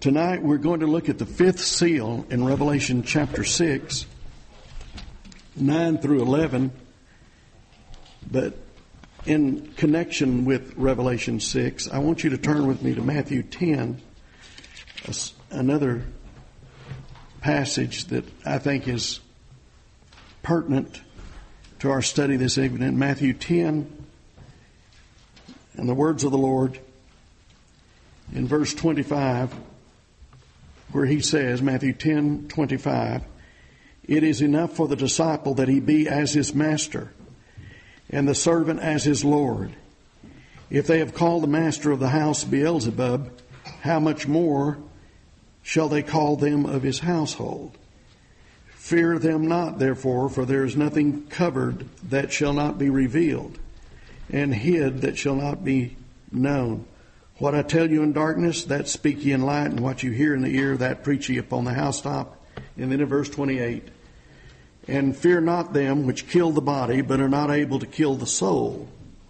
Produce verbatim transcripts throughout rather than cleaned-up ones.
Tonight we're going to look at the fifth seal in Revelation chapter six, nine through eleven. But in connection with Revelation six, I want you to turn with me to Matthew ten, another passage that I think is pertinent to our study this evening. Matthew ten, and the words of the Lord in verse twenty-five, where he says, Matthew ten twenty-five, "It is enough for the disciple that he be as his master, and the servant as his Lord. If they have called the master of the house Beelzebub, how much more shall they call them of his household? Fear them not, therefore, for there is nothing covered that shall not be revealed, and hid that shall not be known. What I tell you in darkness, that speak ye in light, and what you hear in the ear, that preach ye upon the housetop." And then in verse twenty-eight, "And fear not them which kill the body, but are not able to kill the soul."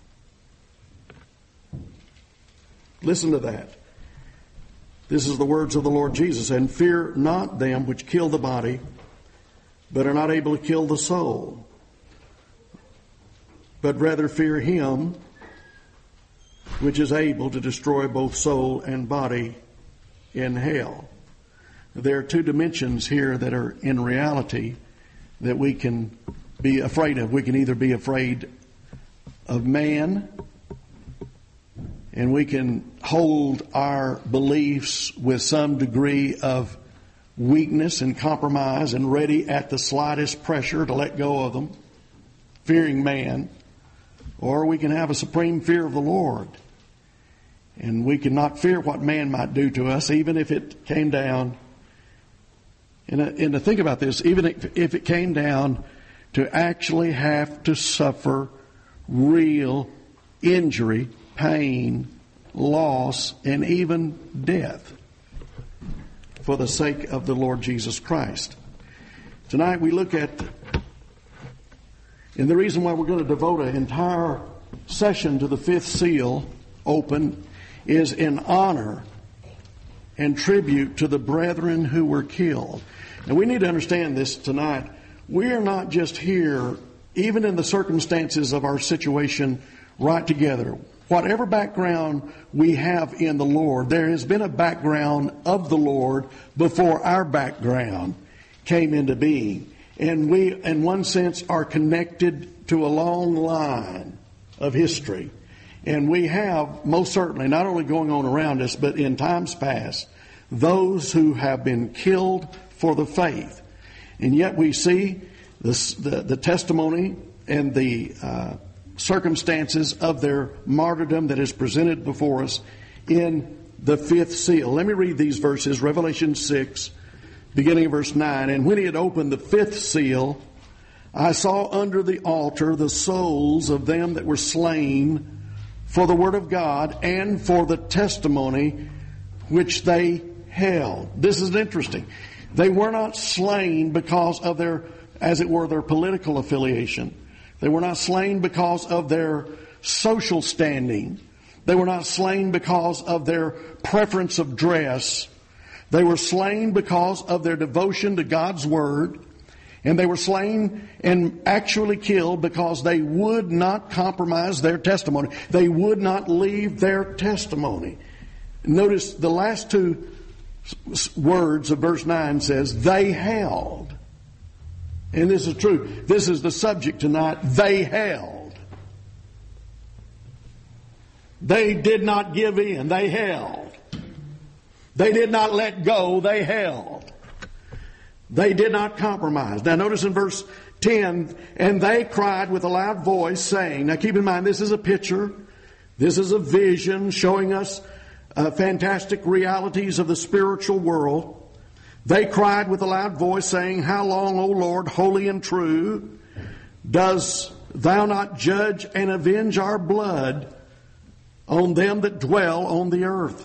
Listen to that. This is the words of the Lord Jesus. "And fear not them which kill the body, but are not able to kill the soul, but rather fear him which is able to destroy both soul and body in hell." There are two dimensions here that are in reality that we can be afraid of. We can either be afraid of man, and we can hold our beliefs with some degree of weakness and compromise and ready at the slightest pressure to let go of them, fearing man. Or we can have a supreme fear of the Lord, and we cannot fear what man might do to us, even if it came down. And, and to think about this, even if it came down to actually have to suffer real injury, pain, loss, and even death for the sake of the Lord Jesus Christ. Tonight we look at, and the reason why we're going to devote an entire session to the fifth seal open is in honor and tribute to the brethren who were killed. And we need to understand this tonight. We are not just here, even in the circumstances of our situation, right together. Whatever background we have in the Lord, there has been a background of the Lord before our background came into being. And we, in one sense, are connected to a long line of history. And we have, most certainly, not only going on around us, but in times past, those who have been killed for the faith. And yet we see this, the, the testimony and the uh, circumstances of their martyrdom that is presented before us in the fifth seal. Let me read these verses, Revelation six, beginning of verse nine. "And when he had opened the fifth seal, I saw under the altar the souls of them that were slain for the word of God and for the testimony which they held." This is interesting. They were not slain because of their, as it were, their political affiliation. They were not slain because of their social standing. They were not slain because of their preference of dress. They were slain because of their devotion to God's Word. And they were slain and actually killed because they would not compromise their testimony. They would not leave their testimony. Notice the last two words of verse nine says, "they held." And this is true. This is the subject tonight. They held. They did not give in. They held. They did not let go. They held. They did not compromise. Now notice in verse ten, "And they cried with a loud voice, saying," now keep in mind this is a picture. This is a vision showing us uh, fantastic realities of the spiritual world. "They cried with a loud voice, saying, How long, O Lord, holy and true, dost thou not judge and avenge our blood on them that dwell on the earth?"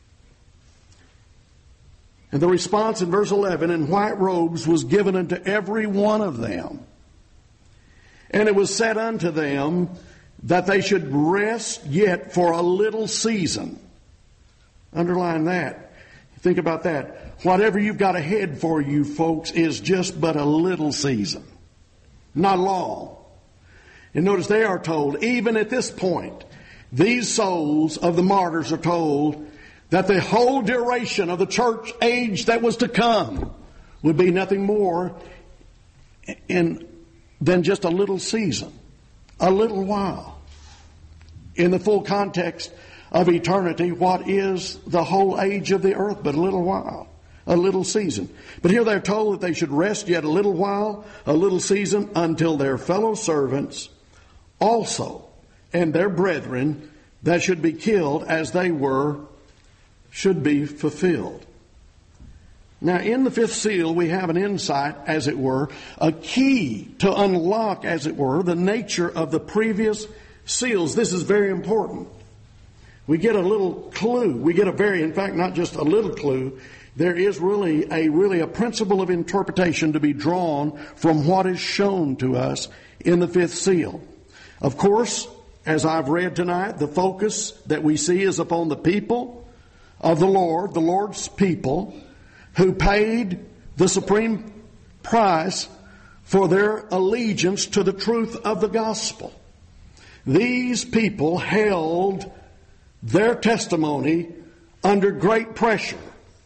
And the response in verse eleven, "And white robes was given unto every one of them. And it was said unto them that they should rest yet for a little season." Underline that. Think about that. Whatever you've got ahead for you, folks, is just but a little season. Not long. And notice they are told, even at this point, these souls of the martyrs are told that the whole duration of the church age that was to come would be nothing more in, than just a little season, a little while. In the full context of eternity, what is the whole age of the earth but a little while, a little season? But here they're told that they should rest yet a little while, a little season, until their fellow servants also and their brethren that should be killed as they were should be fulfilled. Now, in the fifth seal, we have an insight, as it were, a key to unlock, as it were, the nature of the previous seals. This is very important. We get a little clue. We get a very, in fact, not just a little clue. There is really a really a principle of interpretation to be drawn from what is shown to us in the fifth seal. Of course, as I've read tonight, the focus that we see is upon the people of the Lord, the Lord's people, who paid the supreme price for their allegiance to the truth of the gospel. These people held their testimony under great pressure,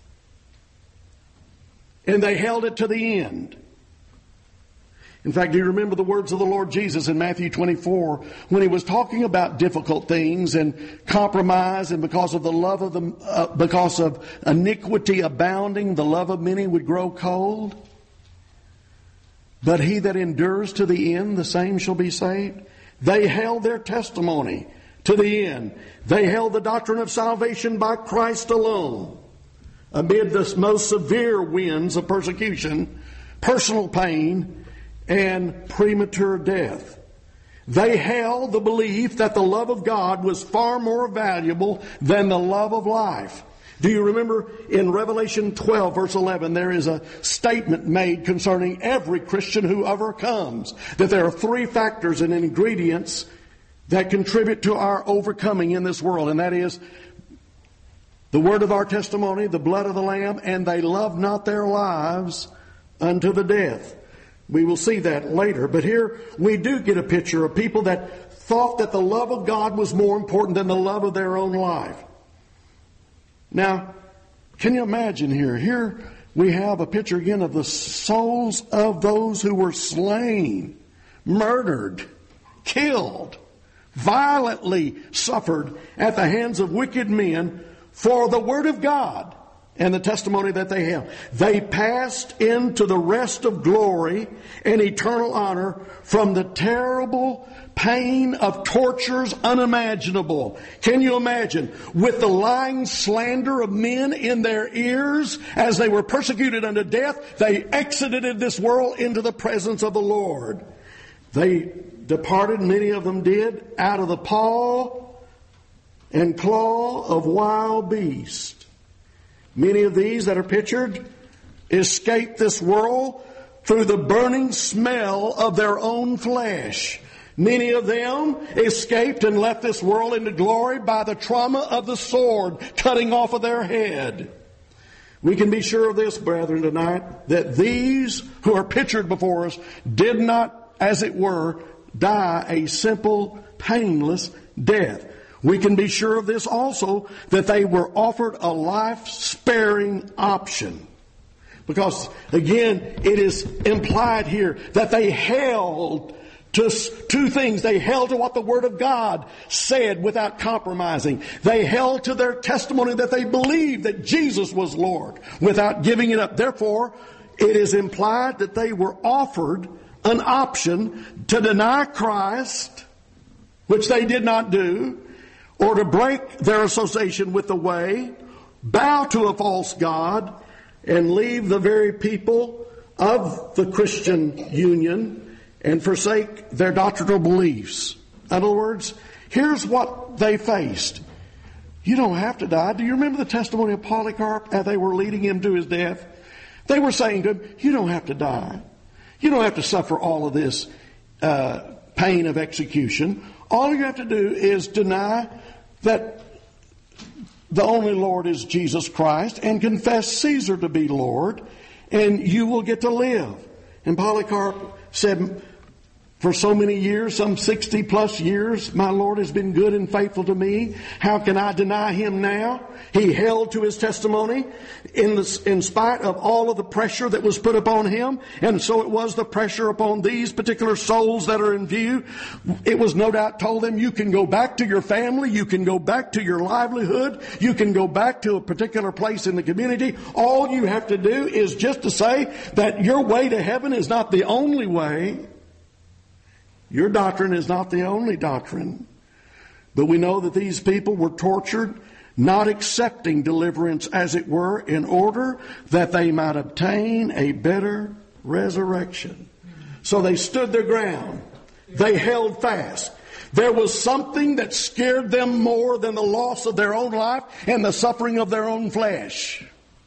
and they held it to the end. In fact, do you remember the words of the Lord Jesus in Matthew twenty-four when he was talking about difficult things and compromise, and because of the love of the, uh, because of iniquity abounding, the love of many would grow cold? But he that endures to the end, the same shall be saved. They held their testimony to the end. They held the doctrine of salvation by Christ alone. Amid the most severe winds of persecution, personal pain, and premature death. They held the belief that the love of God was far more valuable than the love of life. Do you remember in Revelation twelve, verse eleven, there is a statement made concerning every Christian who overcomes, that there are three factors and ingredients that contribute to our overcoming in this world, and that is the word of our testimony, the blood of the Lamb, and they love not their lives unto the death. We will see that later. But here we do get a picture of people that thought that the love of God was more important than the love of their own life. Now, can you imagine here? Here we have a picture again of the souls of those who were slain, murdered, killed, violently suffered at the hands of wicked men for the word of God and the testimony that they have. They passed into the rest of glory and eternal honor from the terrible pain of tortures unimaginable. Can you imagine? With the lying slander of men in their ears as they were persecuted unto death, they exited this world into the presence of the Lord. They departed, many of them did, out of the paw and claw of wild beasts. Many of these that are pictured escaped this world through the burning smell of their own flesh. Many of them escaped and left this world into glory by the trauma of the sword cutting off of their head. We can be sure of this, brethren, tonight, that these who are pictured before us did not, as it were, die a simple, painless death. We can be sure of this also, that they were offered a life-sparing option. Because, again, it is implied here that they held to two things. They held to what the Word of God said without compromising. They held to their testimony that they believed that Jesus was Lord without giving it up. Therefore, it is implied that they were offered an option to deny Christ, which they did not do, or to break their association with the way, bow to a false god, and leave the very people of the Christian union and forsake their doctrinal beliefs. In other words, here's what they faced. You don't have to die. Do you remember the testimony of Polycarp as they were leading him to his death? They were saying to him, you don't have to die. You don't have to suffer all of this uh, pain of execution. All you have to do is deny that the only Lord is Jesus Christ, and confess Caesar to be Lord, and you will get to live. And Polycarp said, for so many years, some sixty plus years, my Lord has been good and faithful to me. How can I deny Him now? He held to His testimony in, the, in spite of all of the pressure that was put upon Him. And so it was the pressure upon these particular souls that are in view. It was no doubt told them, you can go back to your family, you can go back to your livelihood, you can go back to a particular place in the community. All you have to do is just to say that your way to heaven is not the only way. Your doctrine is not the only doctrine. But we know that these people were tortured, not accepting deliverance, as it were, in order that they might obtain a better resurrection. So they stood their ground. They held fast. There was something that scared them more than the loss of their own life and the suffering of their own flesh.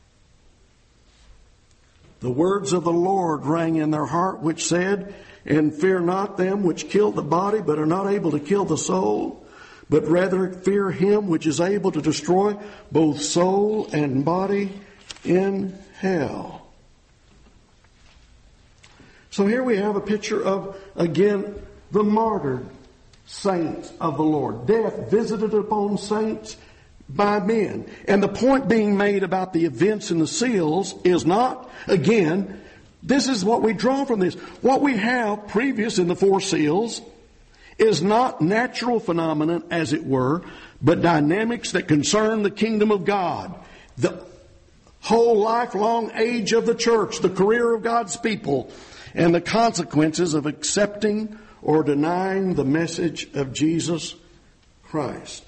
The words of the Lord rang in their heart, which said, and fear not them which kill the body, but are not able to kill the soul, but rather fear Him which is able to destroy both soul and body in hell. So here we have a picture of, again, the martyred saints of the Lord. Death visited upon saints by men. And the point being made about the events in the seals is not, again, this is what we draw from this. What we have previous in the four seals is not natural phenomenon, as it were, but dynamics that concern the kingdom of God, the whole lifelong age of the church, the career of God's people, and the consequences of accepting or denying the message of Jesus Christ.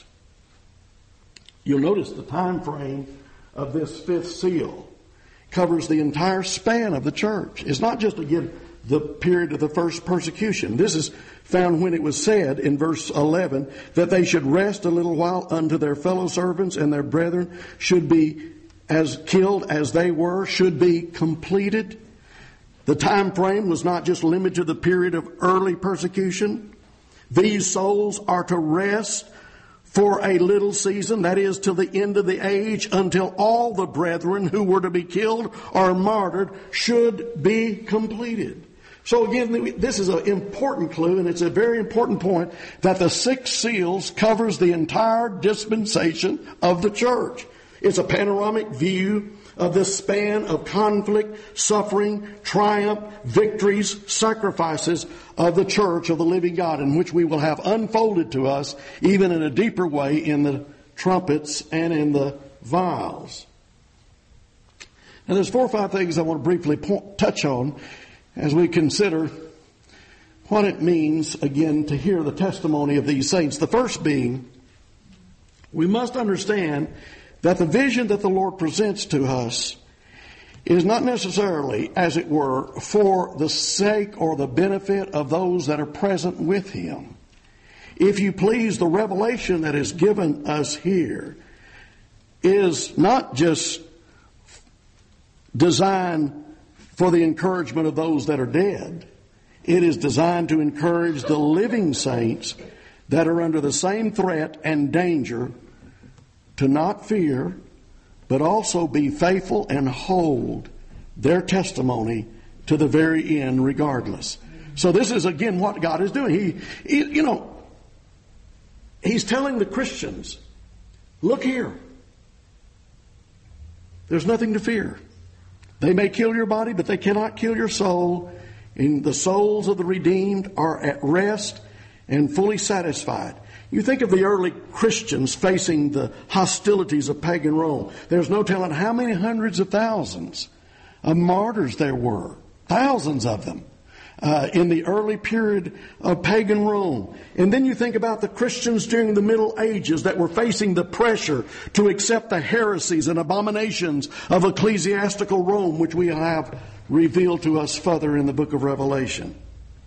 You'll notice the time frame of this fifth seal covers the entire span of the church. It's not just, again, the period of the first persecution. This is found when it was said in verse eleven that they should rest a little while unto their fellow servants, and their brethren should be as killed as they were, should be completed. The time frame was not just limited to the period of early persecution. These souls are to rest for a little season, that is, till the end of the age, until all the brethren who were to be killed or martyred should be completed. So again, this is an important clue, and it's a very important point, that the six seals covers the entire dispensation of the church. It's a panoramic view of this span of conflict, suffering, triumph, victories, sacrifices of the church of the living God, in which we will have unfolded to us even in a deeper way in the trumpets and in the vials. Now there's four or five things I want to briefly point, touch on as we consider what it means, again, to hear the testimony of these saints. The first being, we must understand that the vision that the Lord presents to us is not necessarily, as it were, for the sake or the benefit of those that are present with Him. If you please, the revelation that is given us here is not just designed for the encouragement of those that are dead. It is designed to encourage the living saints that are under the same threat and danger to not fear, but also be faithful and hold their testimony to the very end regardless. So this is, again, what God is doing. He, he you know, He's telling the Christians, look here. There's nothing to fear. They may kill your body, but they cannot kill your soul. And the souls of the redeemed are at rest and fully satisfied. You think of the early Christians facing the hostilities of pagan Rome. There's no telling how many hundreds of thousands of martyrs there were. Thousands of them. Uh, in the early period of pagan Rome. And then you think about the Christians during the Middle Ages that were facing the pressure to accept the heresies and abominations of ecclesiastical Rome, which we have revealed to us further in the book of Revelation.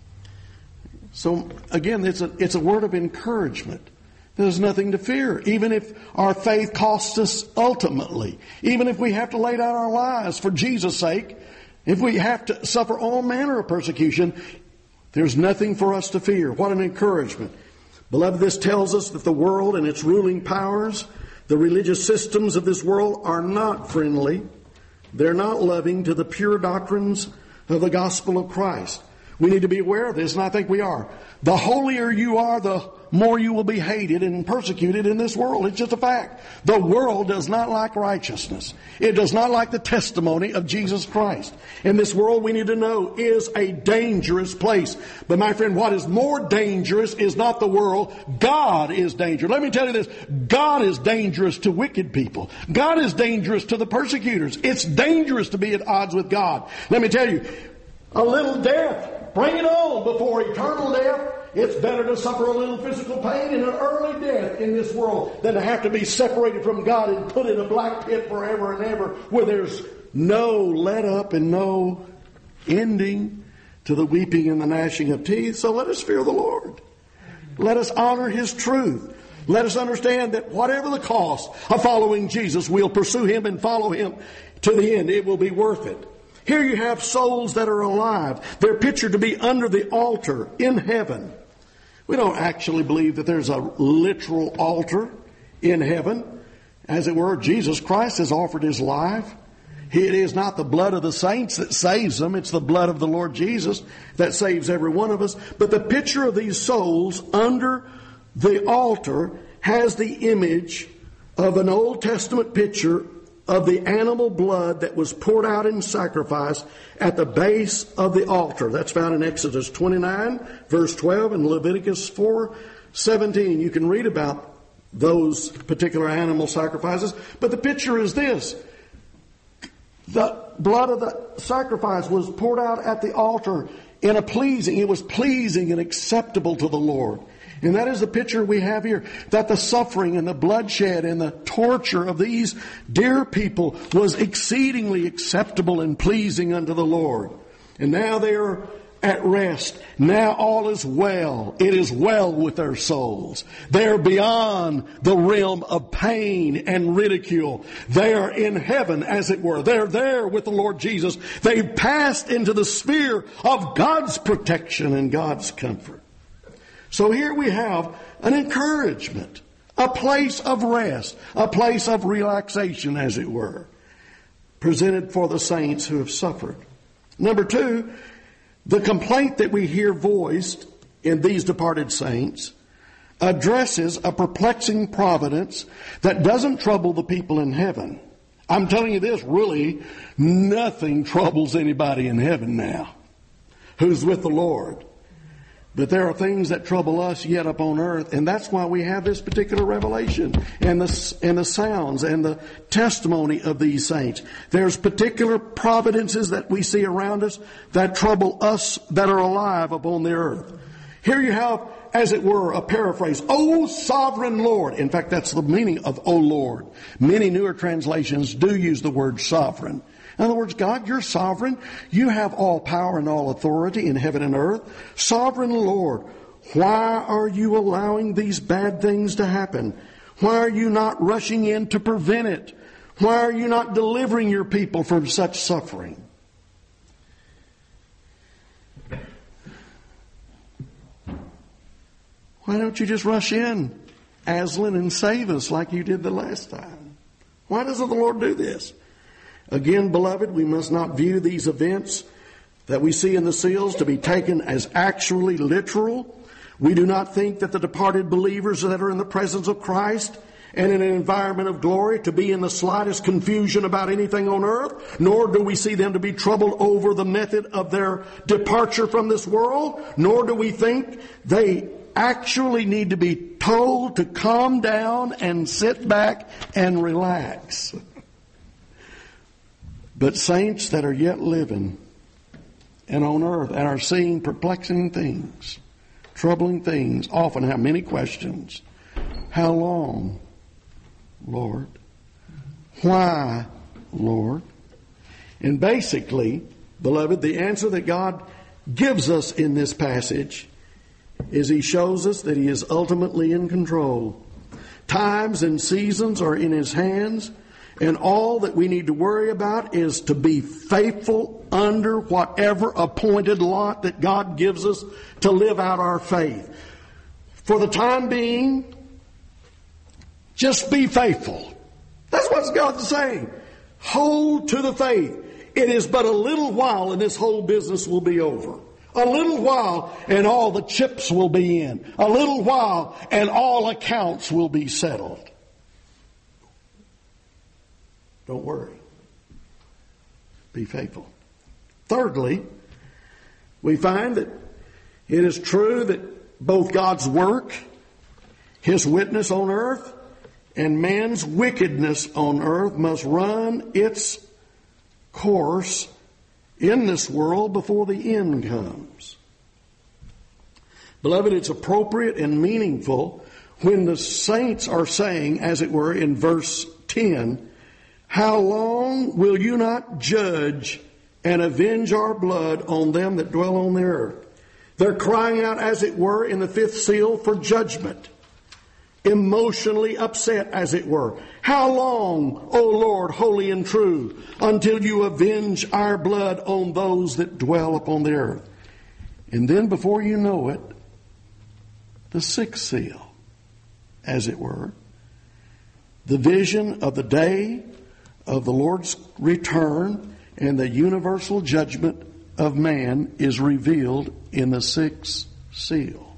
So again, it's a, it's a word of encouragement. There's nothing to fear, even if our faith costs us ultimately. Even if we have to lay down our lives for Jesus' sake, if we have to suffer all manner of persecution, there's nothing for us to fear. What an encouragement. Beloved, this tells us that the world and its ruling powers, The religious systems of this world are not friendly. They're not loving to the pure doctrines of the gospel of Christ. We need to be aware of this, and I think we are. The holier you are, the more you will be hated and persecuted in this world. It's just a fact. The world does not like righteousness. It does not like the testimony of Jesus Christ. And this world, we need to know, is a dangerous place. But my friend, what is more dangerous is not the world. God is dangerous. Let me tell you this. God is dangerous to wicked people. God is dangerous to the persecutors. It's dangerous to be at odds with God. Let me tell you, a little death, bring it on before eternal death. It's better to suffer a little physical pain and an early death in this world than to have to be separated from God and put in a black pit forever and ever where there's no let up and no ending to the weeping and the gnashing of teeth. So let us fear the Lord. Let us honor His truth. Let us understand that whatever the cost of following Jesus, we'll pursue Him and follow Him to the end. It will be worth it. Here you have souls that are alive. They're pictured to be under the altar in heaven. We don't actually believe that there's a literal altar in heaven. As it were, Jesus Christ has offered His life. It is not the blood of the saints that saves them. It's the blood of the Lord Jesus that saves every one of us. But the picture of these souls under the altar has the image of an Old Testament picture of the animal blood that was poured out in sacrifice at the base of the altar. That's found in Exodus twenty-nine, verse twelve, and Leviticus four seventeen. You can read about those particular animal sacrifices. But the picture is this. The blood of the sacrifice was poured out at the altar in a pleasing, it was pleasing and acceptable to the Lord. And that is the picture we have here, that the suffering and the bloodshed and the torture of these dear people was exceedingly acceptable and pleasing unto the Lord. And now they are at rest. Now all is well. It is well with their souls. They are beyond the realm of pain and ridicule. They are in heaven, as it were. They're there with the Lord Jesus. They've passed into the sphere of God's protection and God's comfort. So here we have an encouragement, a place of rest, a place of relaxation, as it were, presented for the saints who have suffered. Number two, the complaint that we hear voiced in these departed saints addresses a perplexing providence that doesn't trouble the people in heaven. I'm telling you this, really, nothing troubles anybody in heaven now who's with the Lord. But there are things that trouble us yet upon earth, and that's why we have this particular revelation and the, and the sounds and the testimony of these saints. There's particular providences that we see around us that trouble us that are alive upon the earth. Here you have, as it were, a paraphrase. O sovereign Lord. In fact, that's the meaning of O Lord. Many newer translations do use the word sovereign. In other words, God, you're sovereign. You have all power and all authority in heaven and earth. Sovereign Lord, why are you allowing these bad things to happen? Why are you not rushing in to prevent it? Why are you not delivering your people from such suffering? Why don't you just rush in, Aslan, and save us like you did the last time? Why doesn't the Lord do this? Again, beloved, we must not view these events that we see in the seals to be taken as actually literal. We do not think that the departed believers that are in the presence of Christ and in an environment of glory to be in the slightest confusion about anything on earth, nor do we see them to be troubled over the method of their departure from this world, nor do we think they actually need to be told to calm down and sit back and relax. But saints that are yet living and on earth and are seeing perplexing things, troubling things, often have many questions. How long, Lord? Why, Lord? And basically, beloved, the answer that God gives us in this passage is He shows us that He is ultimately in control. Times and seasons are in His hands. And all that we need to worry about is to be faithful under whatever appointed lot that God gives us to live out our faith. For the time being, Just be faithful. That's what God's saying. Hold to the faith. It is but a little while and this whole business will be over. A little while and all the chips will be in. A little while and all accounts will be settled. Don't worry. Be faithful. Thirdly, we find that it is true that both God's work, His witness on earth, and man's wickedness on earth must run its course in this world before the end comes. Beloved, it's appropriate and meaningful when the saints are saying, as it were, in verse ten, "How long will you not judge and avenge our blood on them that dwell on the earth?" They're crying out, as it were, in the fifth seal for judgment. Emotionally upset, as it were. How long, O Lord, holy and true, until you avenge our blood on those that dwell upon the earth? And then before you know it, the sixth seal, as it were, the vision of the day of the Lord's return and the universal judgment of man is revealed in the sixth seal.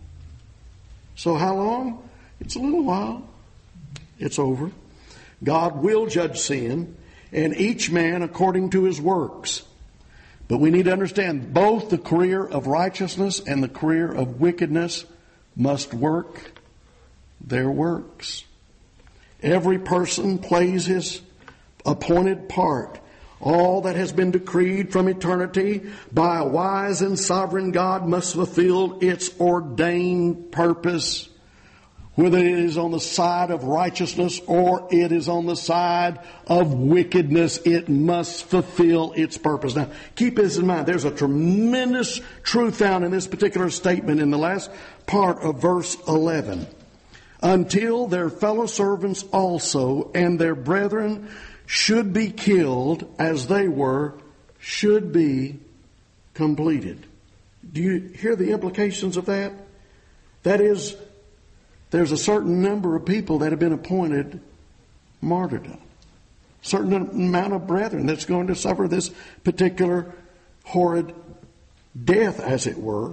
So how long? It's a little while. It's over. God will judge sin, and each man according to his works. But we need to understand both the career of righteousness and the career of wickedness must work their works. Every person plays his appointed part. All that has been decreed from eternity by a wise and sovereign God must fulfill its ordained purpose. Whether it is on the side of righteousness or it is on the side of wickedness, it must fulfill its purpose. Now, keep this in mind. There's a tremendous truth found in this particular statement in the last part of verse eleven. Until their fellow servants also and their brethren should be killed as they were, should be completed. Do you hear the implications of that? That is, there's a certain number of people that have been appointed martyrdom. A certain amount of brethren that's going to suffer this particular horrid death, as it were.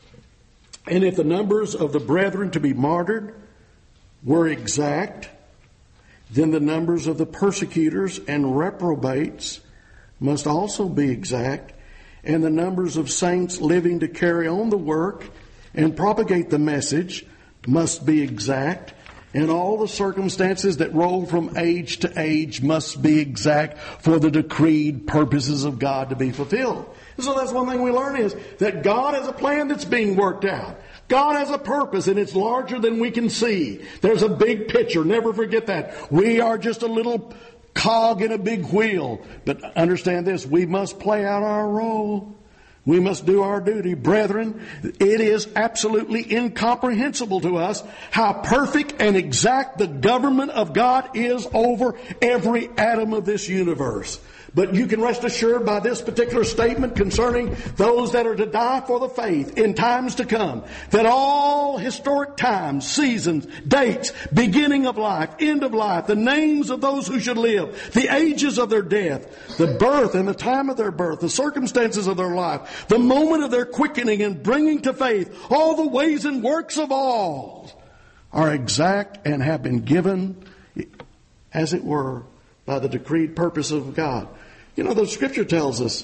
And if the numbers of the brethren to be martyred were exact, then the numbers of the persecutors and reprobates must also be exact, and the numbers of saints living to carry on the work and propagate the message must be exact, and all the circumstances that roll from age to age must be exact for the decreed purposes of God to be fulfilled. And so that's one thing we learn is that God has a plan that's being worked out. God has a purpose, and it's larger than we can see. There's a big picture. Never forget that. We are just a little cog in a big wheel. But understand this, we must play out our role. We must do our duty. Brethren, it is absolutely incomprehensible to us how perfect and exact the government of God is over every atom of this universe. But you can rest assured by this particular statement concerning those that are to die for the faith in times to come, that all historic times, seasons, dates, beginning of life, end of life, the names of those who should live, the ages of their death, the birth and the time of their birth, the circumstances of their life, the moment of their quickening and bringing to faith, all the ways and works of all are exact and have been given, as it were, by the decreed purpose of God. You know, the Scripture tells us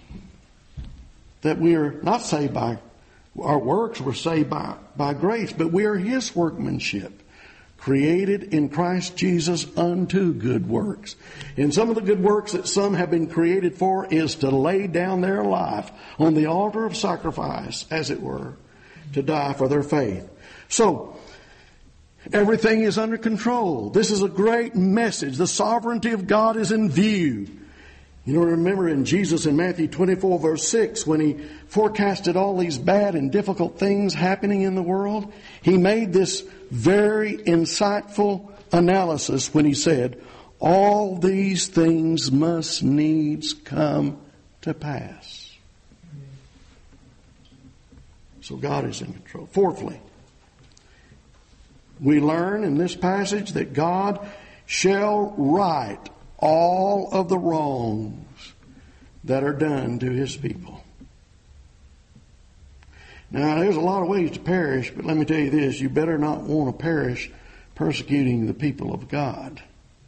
that we are not saved by our works, we're saved by, by grace, but we are His workmanship, created in Christ Jesus unto good works. And some of the good works that some have been created for is to lay down their life on the altar of sacrifice, as it were, to die for their faith. So, everything is under control. This is a great message. The sovereignty of God is in view. You know, remember in Jesus in Matthew twenty-four verse six, when He forecasted all these bad and difficult things happening in the world, He made this very insightful analysis when He said, all these things must needs come to pass. So God is in control. Fourthly, we learn in this passage that God shall right all of the wrongs that are done to His people. Now, there's a lot of ways to perish, but let me tell you this, you better not want to perish persecuting the people of God,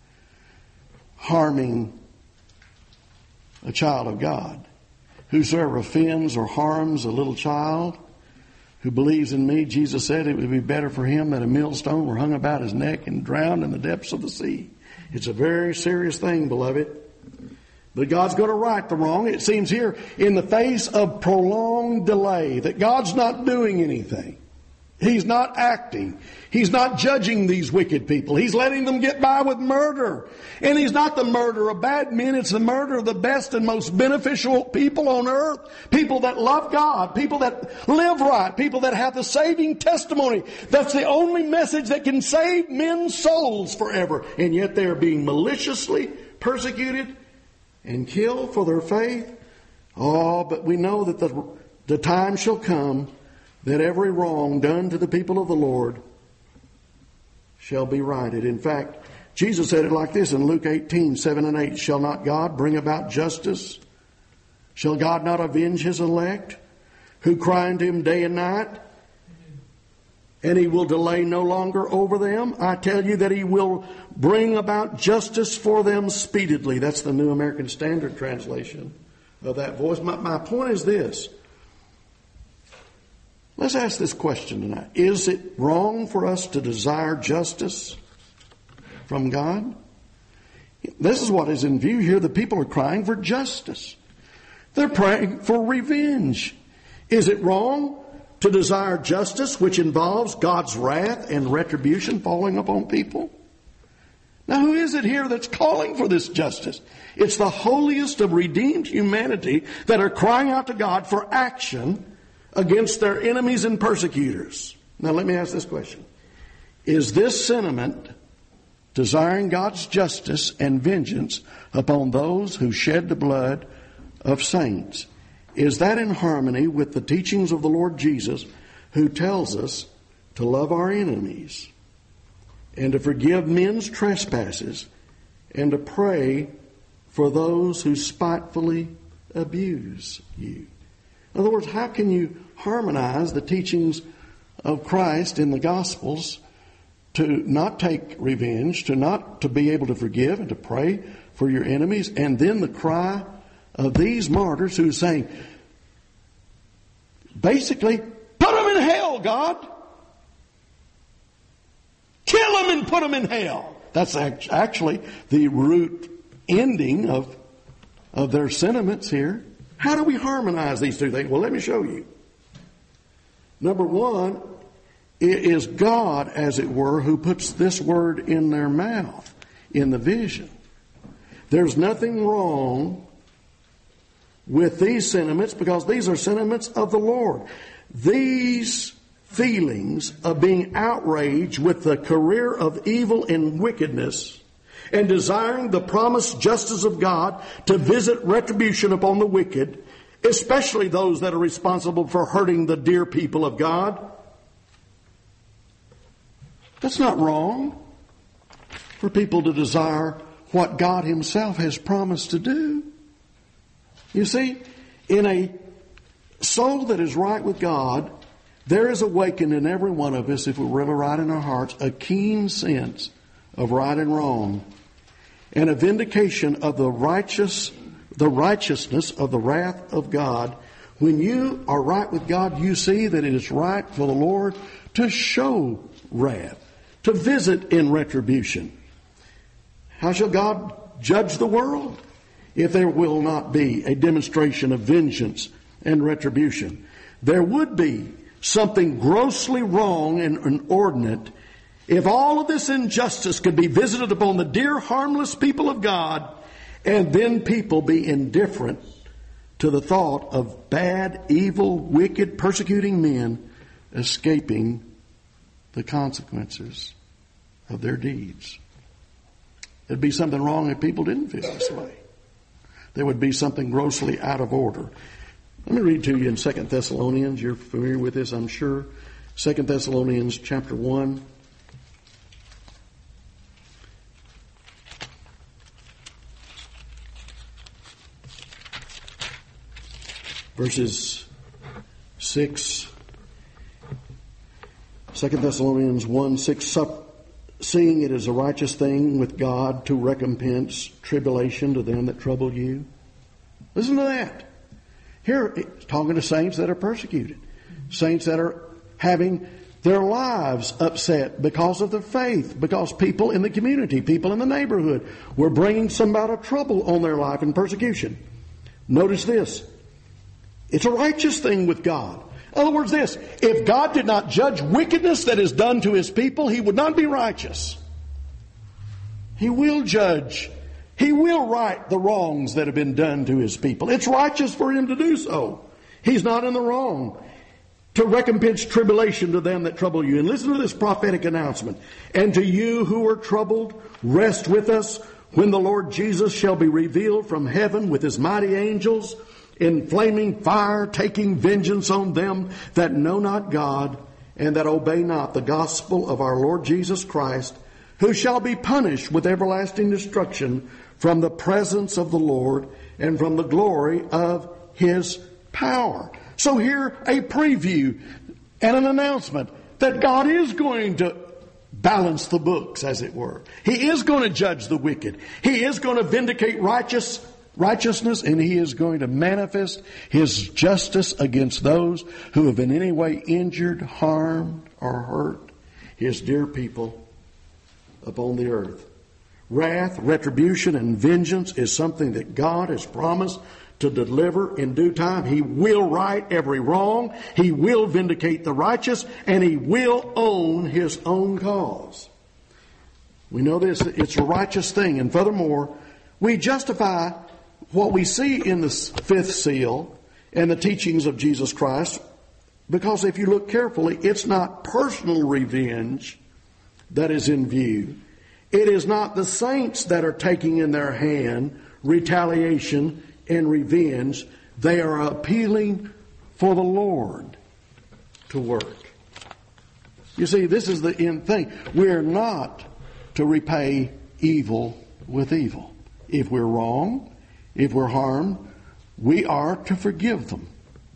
harming a child of God. Whosoever offends or harms a little child who believes in me, Jesus said it would be better for him that a millstone were hung about his neck and drowned in the depths of the sea. It's a very serious thing, beloved. But God's going to right the wrong. It seems here in the face of prolonged delay that God's not doing anything. He's not acting. He's not judging these wicked people. He's letting them get by with murder. And He's not the murder of bad men. It's the murder of the best and most beneficial people on earth. People that love God. People that live right. People that have the saving testimony. That's the only message that can save men's souls forever. And yet they are being maliciously persecuted and killed for their faith. Oh, but we know that the, the time shall come that every wrong done to the people of the Lord shall be righted. In fact, Jesus said it like this in Luke eighteen, seven and eight. Shall not God bring about justice? Shall God not avenge His elect, who cry unto Him day and night? And He will delay no longer over them. I tell you that He will bring about justice for them speedily. That's the New American Standard translation of that voice. My, my point is this. Let's ask this question tonight. Is it wrong for us to desire justice from God? This is what is in view here. The people are crying for justice. They're praying for revenge. Is it wrong to desire justice, which involves God's wrath and retribution falling upon people? Now, who is it here that's calling for this justice? It's the holiest of redeemed humanity that are crying out to God for action against their enemies and persecutors. Now, let me ask this question. Is this sentiment, desiring God's justice and vengeance upon those who shed the blood of saints, is that in harmony with the teachings of the Lord Jesus, who tells us to love our enemies and to forgive men's trespasses and to pray for those who spitefully abuse you? In other words, how can you harmonize the teachings of Christ in the Gospels to not take revenge, to not to be able to forgive and to pray for your enemies, and then the cry of these martyrs who are saying, basically, put them in hell, God. Kill them and put them in hell. That's actually the root ending of, of their sentiments here. How do we harmonize these two things? Well, let me show you. Number one, it is God, as it were, who puts this word in their mouth, in the vision. There's nothing wrong with these sentiments because these are sentiments of the Lord. These feelings of being outraged with the career of evil and wickedness and desiring the promised justice of God to visit retribution upon the wicked, especially those that are responsible for hurting the dear people of God. That's not wrong for people to desire what God Himself has promised to do. You see, in a soul that is right with God, there is awakened in every one of us, if we're really right in our hearts, a keen sense of right and wrong, and a vindication of the righteous, the righteousness of the wrath of God. When you are right with God, you see that it is right for the Lord to show wrath, to visit in retribution. How shall God judge the world if there will not be a demonstration of vengeance and retribution? There would be something grossly wrong and inordinate if all of this injustice could be visited upon the dear harmless people of God, and then people be indifferent to the thought of bad, evil, wicked, persecuting men escaping the consequences of their deeds. There'd be something wrong if people didn't feel this way. There would be something grossly out of order. Let me read to you in Second Thessalonians. You're familiar with this, I'm sure. Second Thessalonians chapter one. verses six, Second Thessalonians one, six, seeing it is a righteous thing with God to recompense tribulation to them that trouble you. Listen to that. Here, it's talking to saints that are persecuted. Saints that are having their lives upset because of their faith. Because people in the community, people in the neighborhood were bringing some amount of trouble on their life and persecution. Notice this. It's a righteous thing with God. In other words, this. If God did not judge wickedness that is done to His people, He would not be righteous. He will judge. He will right the wrongs that have been done to His people. It's righteous for Him to do so. He's not in the wrong. To recompense tribulation to them that trouble you. And listen to this prophetic announcement. And to you who are troubled, rest with us when the Lord Jesus shall be revealed from heaven with His mighty angels in flaming fire, taking vengeance on them that know not God and that obey not the gospel of our Lord Jesus Christ, who shall be punished with everlasting destruction from the presence of the Lord and from the glory of His power. So here, a preview and an announcement that God is going to balance the books, as it were. He is going to judge the wicked. He is going to vindicate righteous righteousness, and He is going to manifest His justice against those who have in any way injured, harmed, or hurt His dear people upon the earth. Wrath, retribution, and vengeance is something that God has promised to deliver in due time. He will right every wrong. He will vindicate the righteous, and He will own His own cause. We know this, it's a righteous thing. And furthermore, we justify what we see in the fifth seal and the teachings of Jesus Christ, because if you look carefully, it's not personal revenge that is in view. It is not the saints that are taking in their hand retaliation and revenge. They are appealing for the Lord to work. You see, this is the end thing. We're not to repay evil with evil. If we're wrong, if we're harmed, we are to forgive them.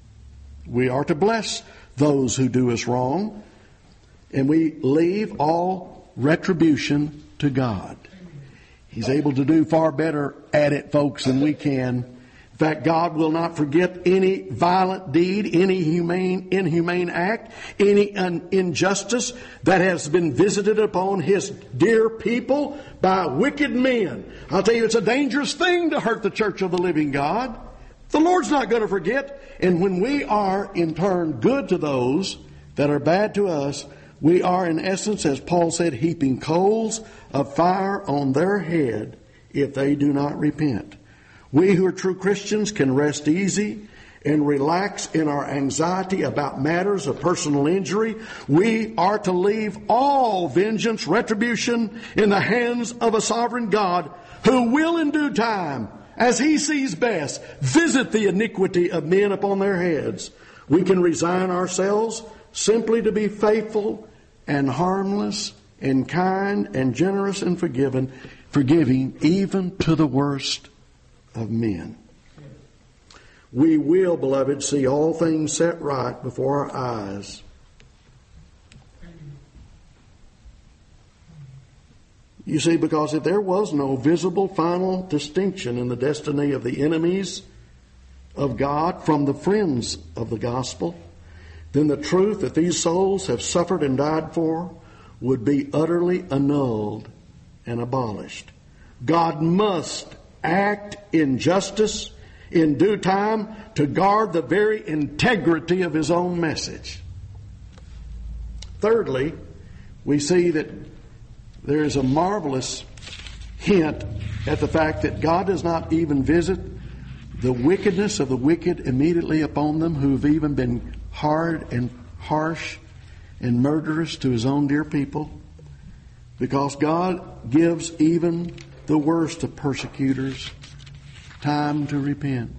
We are to bless those who do us wrong, and we leave all retribution to God. He's able to do far better at it, folks, than we can. In fact, God will not forget any violent deed, any humane, inhumane act, any un- injustice that has been visited upon His dear people by wicked men. I'll tell you, it's a dangerous thing to hurt the church of the living God. The Lord's not going to forget. And when we are, in turn, good to those that are bad to us, we are, in essence, as Paul said, heaping coals of fire on their head if they do not repent. We who are true Christians can rest easy and relax in our anxiety about matters of personal injury. We are to leave all vengeance, retribution in the hands of a sovereign God who will in due time, as He sees best, visit the iniquity of men upon their heads. We can resign ourselves simply to be faithful and harmless and kind and generous and forgiving, forgiving even to the worst of men. We will, beloved, see all things set right before our eyes. You see, because if there was no visible final distinction in the destiny of the enemies of God from the friends of the gospel, then the truth that these souls have suffered and died for would be utterly annulled and abolished. God must act in justice in due time to guard the very integrity of His own message. Thirdly, we see that there is a marvelous hint at the fact that God does not even visit the wickedness of the wicked immediately upon them, who have even been hard and harsh and murderous to His own dear people, because God gives even the worst of persecutors time to repent.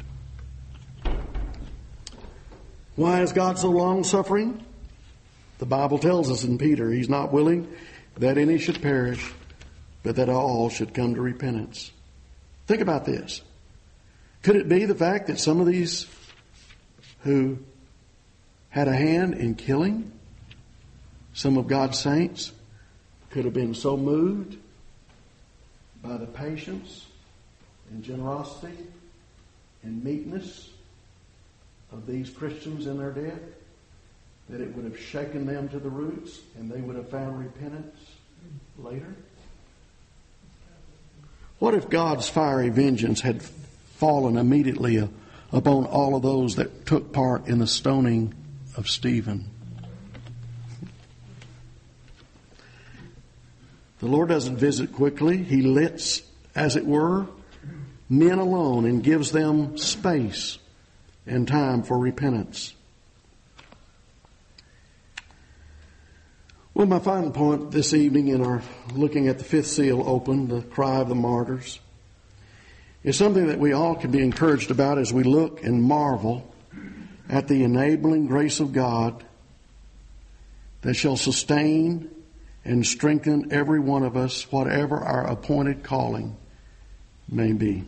Why is God so long-suffering? The Bible tells us in Peter, He's not willing that any should perish, but that all should come to repentance. Think about this. Could it be the fact that some of these who had a hand in killing some of God's saints could have been so moved by the patience and generosity and meekness of these Christians in their death that it would have shaken them to the roots and they would have found repentance later? What if God's fiery vengeance had fallen immediately upon all of those that took part in the stoning of Stephen? The Lord doesn't visit quickly. He lets, as it were, men alone and gives them space and time for repentance. Well, my final point this evening in our looking at the fifth seal open, the cry of the martyrs, is something that we all can be encouraged about as we look and marvel at the enabling grace of God that shall sustain and strengthen every one of us, whatever our appointed calling may be.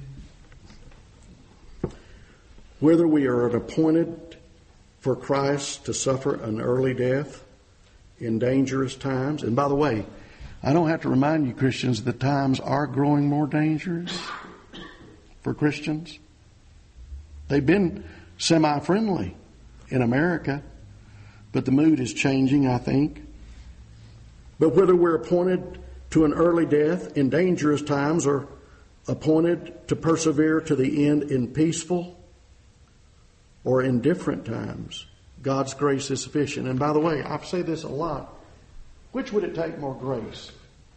Whether we are appointed for Christ to suffer an early death in dangerous times, and by the way, I don't have to remind you, Christians, that times are growing more dangerous for Christians. They've been semi-friendly in America, but the mood is changing, I think. But whether we're appointed to an early death in dangerous times or appointed to persevere to the end in peaceful or in different times, God's grace is sufficient. And by the way, I say this a lot. Which would it take more grace?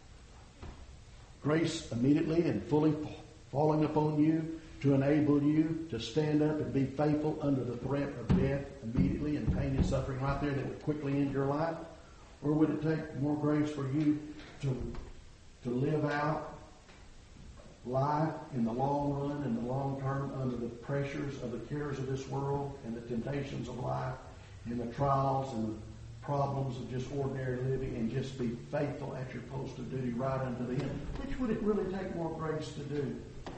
Grace immediately and fully falling upon you to enable you to stand up and be faithful under the threat of death immediately and pain and suffering right there that would quickly end your life? Or would it take more grace for you to, to live out life in the long run and the long term under the pressures of the cares of this world and the temptations of life and the trials and the problems of just ordinary living and just be faithful at your post of duty right unto the end? Which would it really take more grace to do?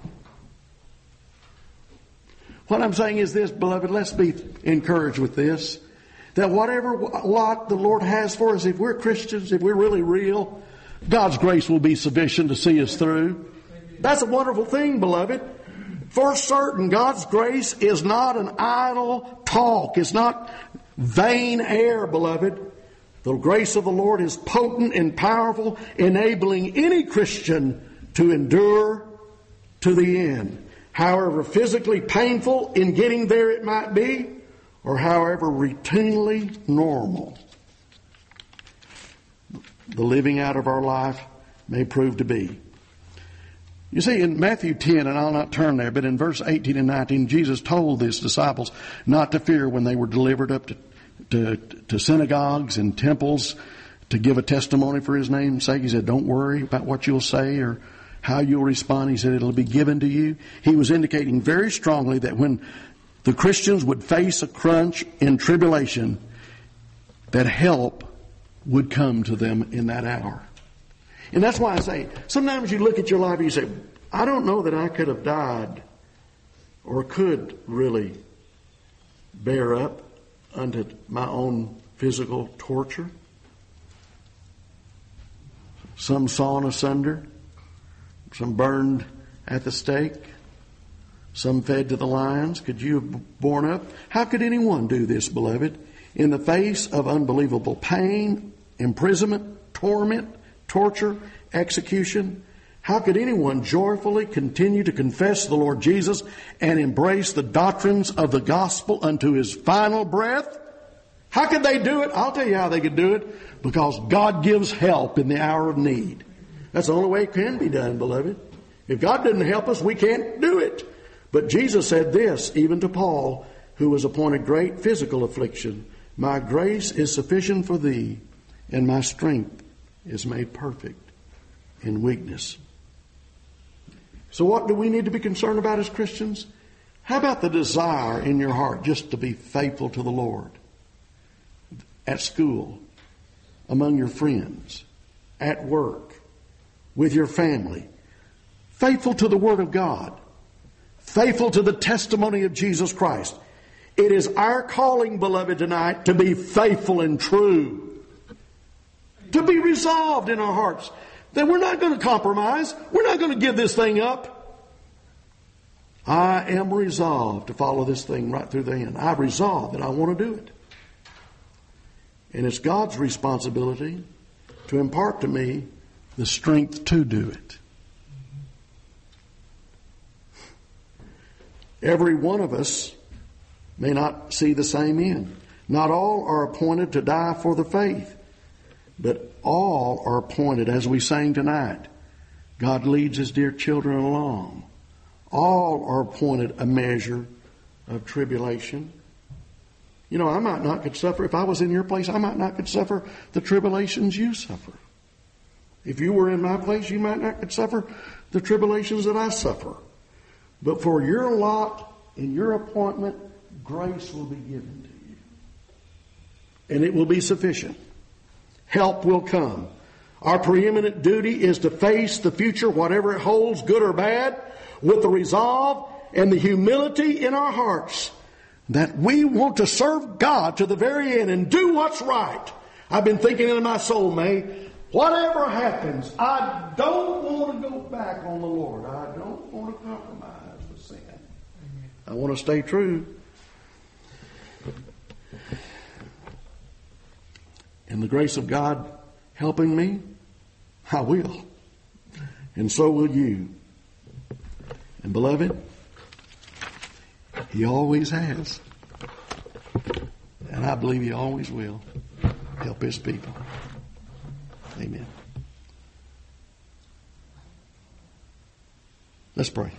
What I'm saying is this, beloved, let's be encouraged with this. That whatever lot the Lord has for us, if we're Christians, if we're really real, God's grace will be sufficient to see us through. That's a wonderful thing, beloved. For certain, God's grace is not an idle talk. It's not vain air, beloved. The grace of the Lord is potent and powerful, enabling any Christian to endure to the end. However physically painful in getting there it might be, or however routinely normal the living out of our life may prove to be. You see, in Matthew ten, and I'll not turn there, but in verse eighteen and nineteen, Jesus told his disciples not to fear when they were delivered up to, to, to synagogues and temples to give a testimony for his name's sake. He said, don't worry about what you'll say or how you'll respond. He said, it'll be given to you. He was indicating very strongly that when the Christians would face a crunch in tribulation, that help would come to them in that hour. And that's why I say, sometimes you look at your life and you say, I don't know that I could have died or could really bear up unto my own physical torture. Some sawn asunder, some burned at the stake, some fed to the lions. Could you have borne up? How could anyone do this, beloved? In the face of unbelievable pain, imprisonment, torment, torture, execution, how could anyone joyfully continue to confess the Lord Jesus and embrace the doctrines of the gospel unto his final breath? How could they do it? I'll tell you how they could do it. Because God gives help in the hour of need. That's the only way it can be done, beloved. If God didn't help us, we can't do it. But Jesus said this, even to Paul, who was appointed great physical affliction, my grace is sufficient for thee, and my strength is made perfect in weakness. So what do we need to be concerned about as Christians? How about the desire in your heart just to be faithful to the Lord? At school, among your friends, at work, with your family. Faithful to the Word of God. Faithful to the testimony of Jesus Christ. It is our calling, beloved, tonight to be faithful and true. To be resolved in our hearts that we're not going to compromise. We're not going to give this thing up. I am resolved to follow this thing right through the end. I've resolved that I want to do it. And it's God's responsibility to impart to me the strength to do it. Every one of us may not see the same end. Not all are appointed to die for the faith, but all are appointed, as we sang tonight. God leads His dear children along. All are appointed a measure of tribulation. You know, I might not could suffer. If I was in your place, I might not could suffer the tribulations you suffer. If you were in my place, you might not could suffer the tribulations that I suffer. But for your lot and your appointment, grace will be given to you. And it will be sufficient. Help will come. Our preeminent duty is to face the future, whatever it holds, good or bad, with the resolve and the humility in our hearts that we want to serve God to the very end and do what's right. I've been thinking in my soul, May, whatever happens, I don't want to go back on the Lord. I don't want to compromise with sin. I want to stay true. In the grace of God helping me, I will. And so will you. And beloved, He always has. And I believe He always will help His people. Amen. Let's pray.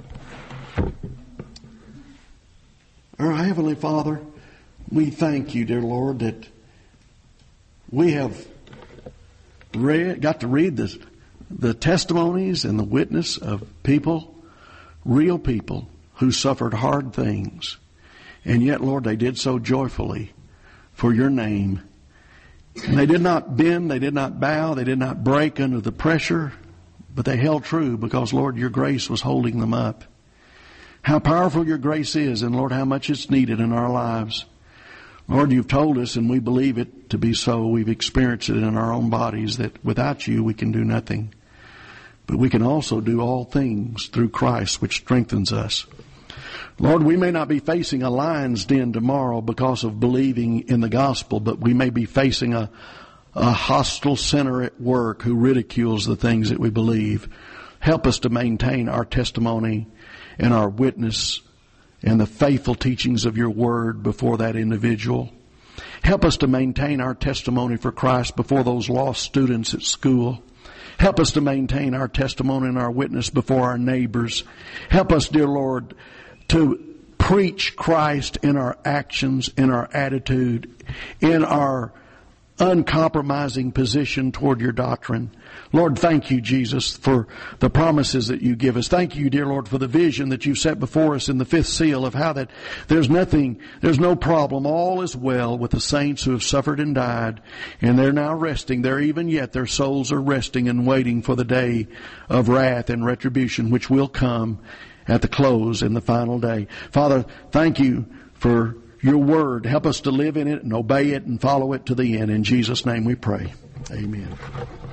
Our Heavenly Father, we thank You, dear Lord, that we have read, got to read this, the testimonies and the witness of people, real people, who suffered hard things. And yet, Lord, they did so joyfully for Your name. And they did not bend, they did not bow, they did not break under the pressure, but they held true because, Lord, Your grace was holding them up. How powerful Your grace is, and Lord, how much it's needed in our lives. Lord, You've told us, and we believe it to be so. We've experienced it in our own bodies that without You we can do nothing. But we can also do all things through Christ, which strengthens us. Lord, we may not be facing a lion's den tomorrow because of believing in the gospel, but we may be facing a, a hostile sinner at work who ridicules the things that we believe. Help us to maintain our testimony and our witness and the faithful teachings of Your word before that individual. Help us to maintain our testimony for Christ before those lost students at school. Help us to maintain our testimony and our witness before our neighbors. Help us, dear Lord, to preach Christ in our actions, in our attitude, in our uncompromising position toward Your doctrine. Lord, thank You, Jesus, for the promises that You give us. Thank You, dear Lord, for the vision that You've set before us in the fifth seal of how that there's nothing, there's no problem. All is well with the saints who have suffered and died, and they're now resting. They're even yet, their souls are resting and waiting for the day of wrath and retribution, which will come at the close in the final day. Father, thank You for Your word. Help us to live in it and obey it and follow it to the end. In Jesus' name we pray. Amen.